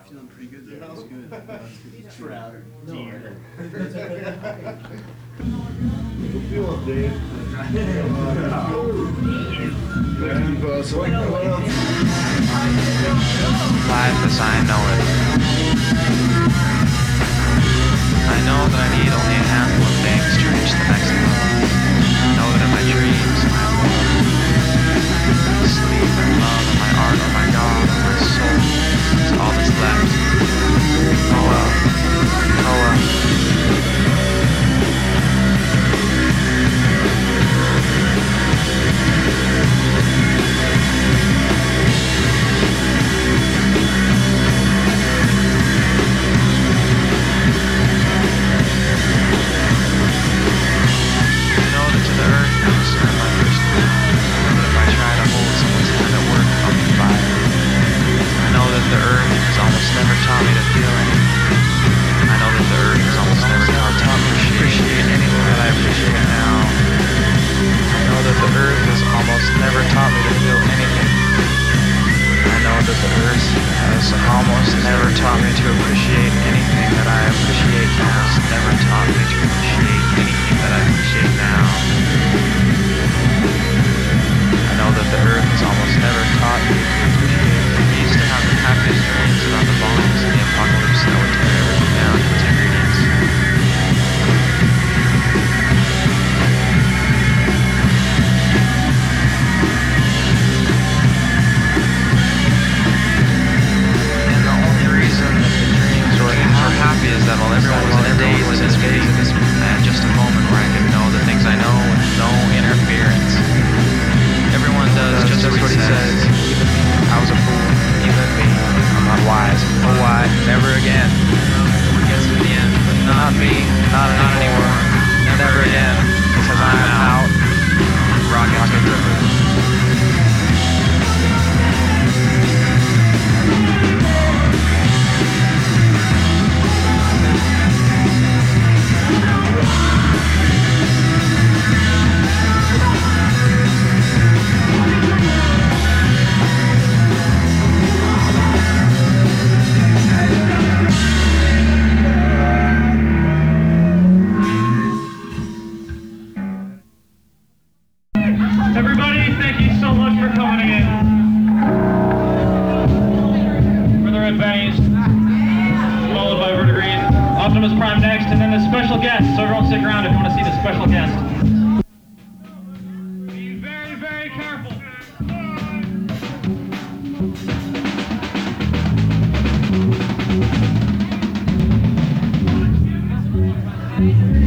Feeling pretty good there. That's good. That's good. Proud. Dear. Good feeling, Dave. Life as I know it. I know that I need only a handful of things to reach the next level. I know that in my dreams, my sleep and love and my art or my God or my soul is all that's left. Oh well. Oh well. Almost never taught me to appreciate anything that I appreciate now. Never taught me to appreciate anything that I appreciate now. I know that the earth has almost never taught me to appreciate. I used to have the happiest dreams about the bombs and the apocalypse that would tear everything down to its ingredients. Happy is that while everyone was in a daze in this phase, I had just a moment where I could know the things I know with no interference. Everyone does just what he says. Even me, I was a fool. Even me, I'm not wise. Oh why? Never again. Everyone gets to the end, but not me. Not anymore. Never again. Because I'm out. Rocket to the moon. Everybody, thank you so much for coming in. For the Red Bennies, followed by Verdigris, Optimus Prime next, and then the special guest. So everyone stick around if you want to see the special guest. Be very, very careful.